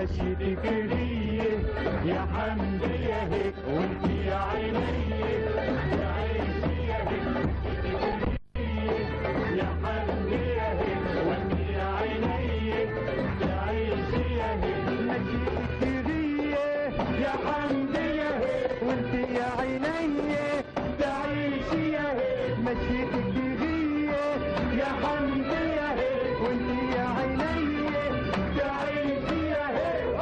مشيتك هي يا حمدي يا هيك وانت يا عيني تعيشي يا هيك مشيتك هي يا حمدي يا هيك وانت يا عيني تعيشي يا هيك مشيتك هي يا حمدي يا هيك وانت يا عيني تعيشي يا هيك مشيتك هي يا حمدي يا هيك وانت يا عيني تعيشي يا هيك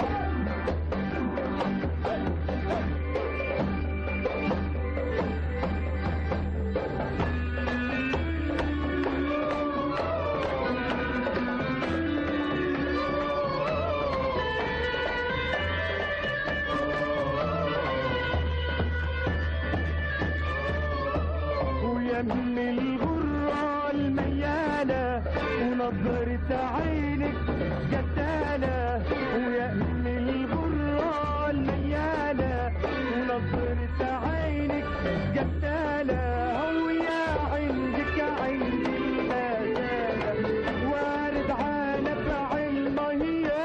ويم الغرة الميالة ونظرة عينك قتالة ويم الغرة الميالة ونظرة عينك قتالة ويا عندك عند الغزالة وارد عانف علمه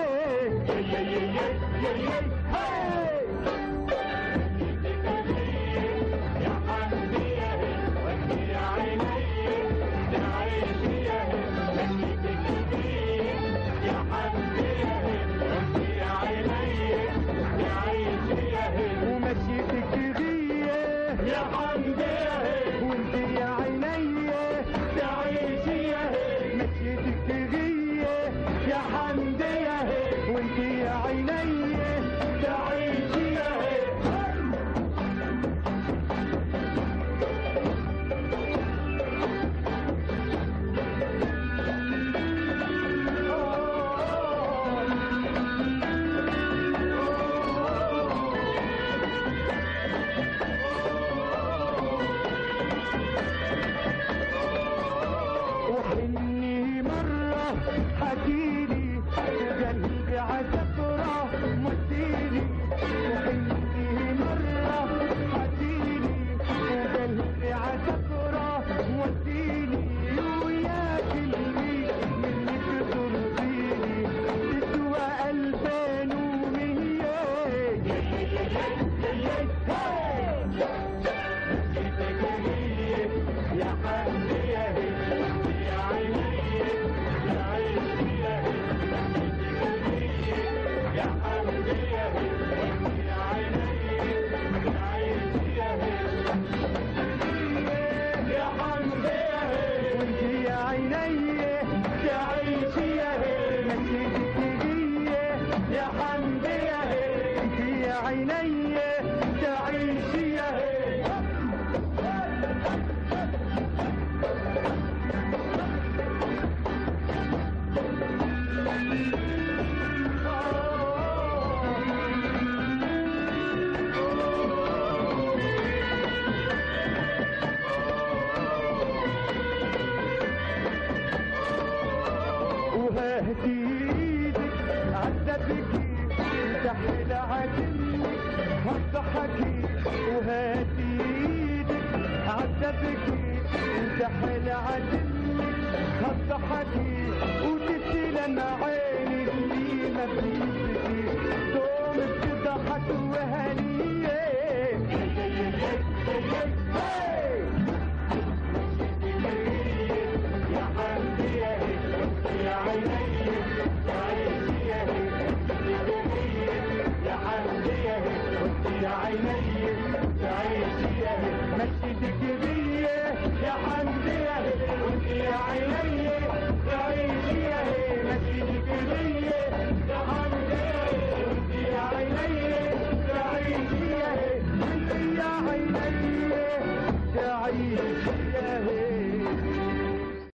يا حمدي يا هيك وانت يا عيني تعيشي يا هيك مشيتك هي يا حمدي يا هيك وانت يا عيني تعيشي يا هيك ومشيتك هي يا حمدي يا هيك وانت يا عيني تعيشي يا هيك مشيتك هي يا حمدي يا هيك وانت يا عيني تعيشي يا هيك وحني مرة حكيلي وقلبي عسكرة مديني وحني مرة حكيلي وقلبي عسكرة مديني ويا كلمي منك ترضيني تسوى 2100 يا حمدي يا هيك يا عيني تعيشي يا هيك يا حمدي يا هيك يا عيني تعيشي يا هيك يا حمدي يا هيك وانت يا عيني تعيشي يا هيك مشيتك هي يا حمدي يا هيك انت يا عيني تعيشي يا هيك وهاتي ايدك عذبكي تحت عجلك هضحكي وهاتي ايدك عذبكي تحت عجلك هضحكي وتسلم عيني اللي ما بتبكي دوم بتضحك وهنيه يا حمدي يا هيك يا عيني تعيشي يا هيك يا حمدي يا هيك يا عيني تعيشي يا هيك مشيتك هي يا حمدي يا هيك يا عيني تعيشي يا هيك مشيتك هي يا حمدي يا هيك يا عيني تعيشي يا هيك يا عيني تعيشي